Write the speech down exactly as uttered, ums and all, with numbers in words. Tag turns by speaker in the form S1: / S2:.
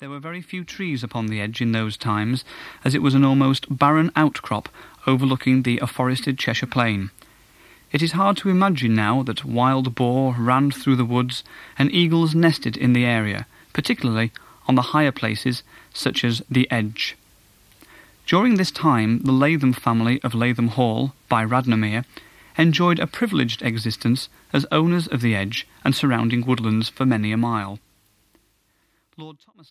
S1: There were very few trees upon the Edge in those times, as it was an almost barren outcrop overlooking the afforested Cheshire Plain. It is hard to imagine now that wild boar ran through the woods and eagles nested in the area, particularly on the higher places such as the Edge. During this time, the Latham family of Latham Hall, by Radnormere, enjoyed a privileged existence as owners of the Edge and surrounding woodlands for many a mile. Lord Thomas